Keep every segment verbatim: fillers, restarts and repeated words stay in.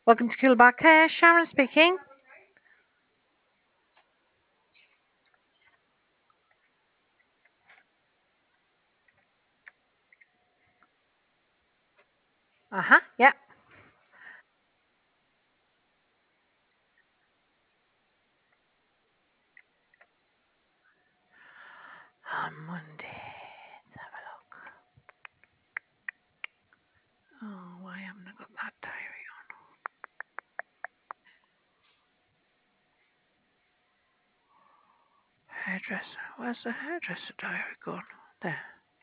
Welcome to Coolbar Care. Sharon speaking. Uh huh. Yeah. On Monday. Let's have a look. Oh, why haven't I got that diary on? Hairdresser. Where's the hairdresser diary gone? There.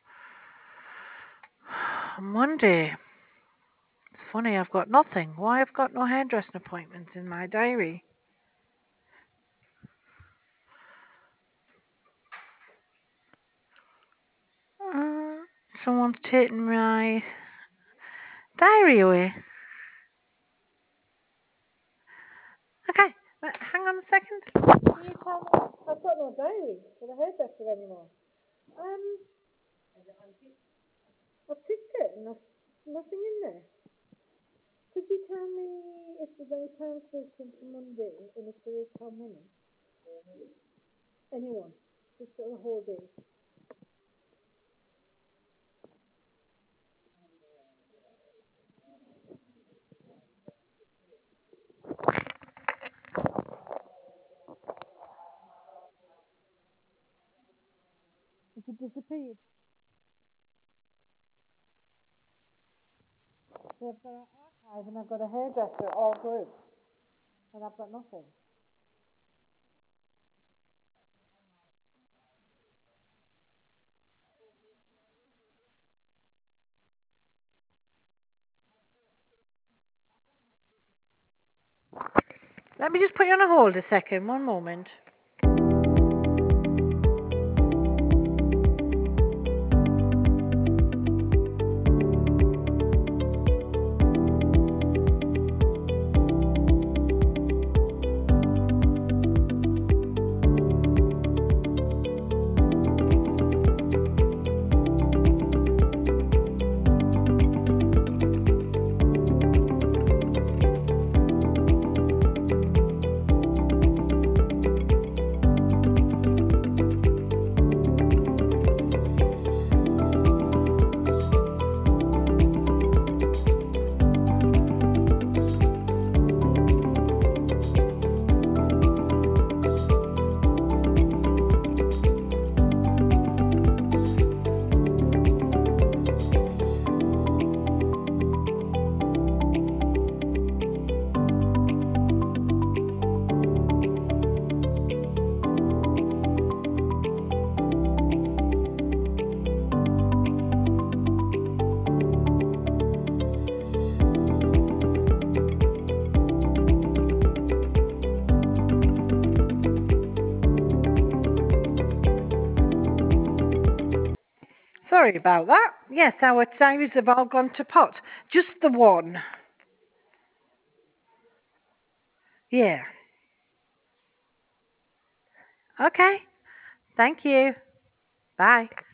On Monday. It's funny, I've got nothing. Why I've got no hairdressing appointments in my diary? Uh, someone's taken my diary away. Okay, but hang on a second. Can you tell me? I've got no diary for the hairdresser anymore. Um, I've picked it and there's nothing in there. Could you tell me if there's any cancellation for Monday and if there is, how many? Anyone? Just for the whole day. If it disappeared. So I've got an archive and I've got a hairdresser all group and I've got nothing. Let me just put you on a hold a second, one moment. Sorry about that. Yes, our diaries have all gone to pot. Just the one. Yeah. Okay. Thank you. Bye.